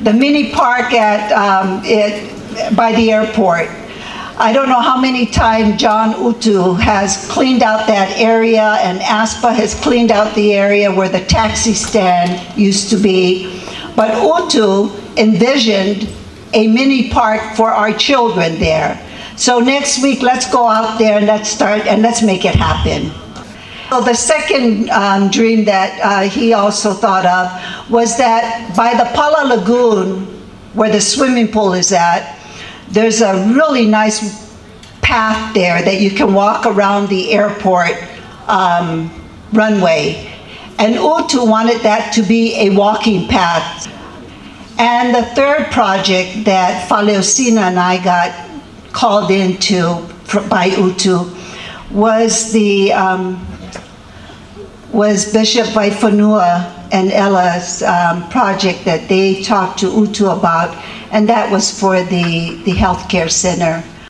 the mini park at by the airport. I don't know how many times John Utu has cleaned out that area, and ASPA has cleaned out the area where the taxi stand used to be. But Utu envisioned a mini park for our children there. So next week, let's go out there and let's make it happen. So the second dream that he also thought of was that by the Pala Lagoon, where the swimming pool is at, there's a really nice path there that you can walk around the airport runway. And Utu wanted that to be a walking path. And the third project that Faleocina and I got called into by Utu was was Bishop Waifunua and Ella's project that they talked to Utu about, and that was for the healthcare center.